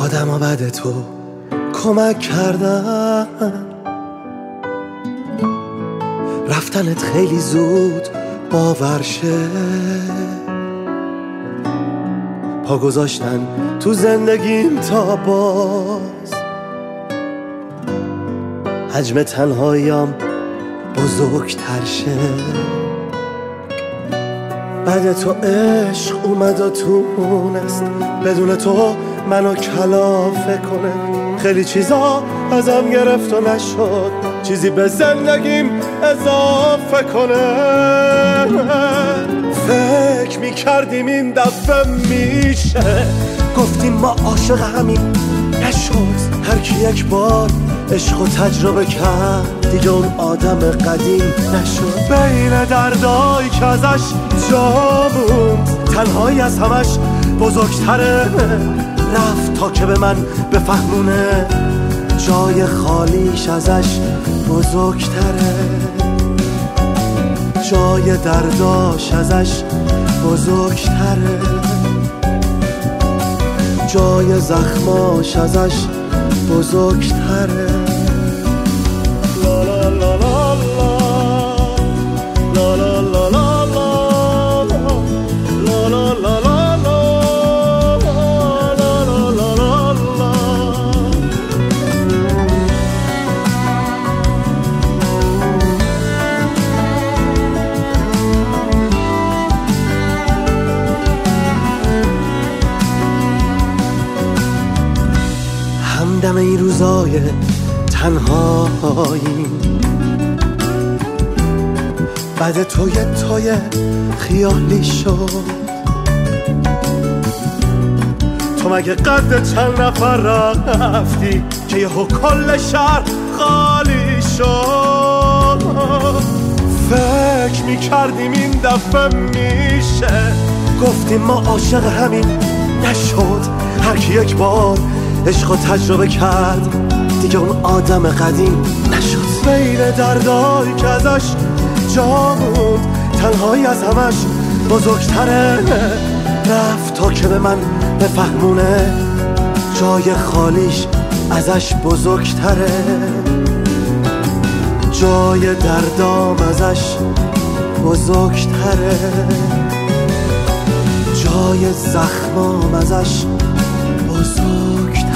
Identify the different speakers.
Speaker 1: آدم بعد تو کمک کردن، رفتنت خیلی زود باور شه، پا گذاشتن تو زندگیم تا باز حجم تنهاییم بزرگتر شه. بعد تو عشق اومد و تونست بدون تو منو کلافه کنه، خیلی چیزا ازم گرفت و نشد چیزی به زندگیم اضافه کنه. فکر میکردیم این دفعه میشه، گفتیم ما عاشق همین نشد. هر کی یک بار عشق و تجربه کرد دیگه اون آدم قدیم نشد. بین دردایی که ازش جا موند تنهایی از همش بزرگتره، رفت تا که به من بفهمونه جای خالیش ازش بزرگتره، جای درداش ازش بزرگتره، جای زخماش ازش بزرگتره. لا لا لا لا لا لا لا لا لا لا همدم این روزای تنهایی، بعد توی خیالی شد. تو مگه قد چند نفر رفتی که یهو کل شهر خالی شد؟ فکر میکردیم این دفعه میشه، گفتیم ما عاشق همین نشد. هر کی یک بار عشق و تجربه کرد دیگه اون آدم قدیم نشد. بین دردایی که ازش جا موند تنهایی از همش بزرگتره، رفت تا که به من بفهمونه جای خالیش ازش بزرگتره، جای دردام ازش بزرگتره، جای زخمام ازش بزرگتره.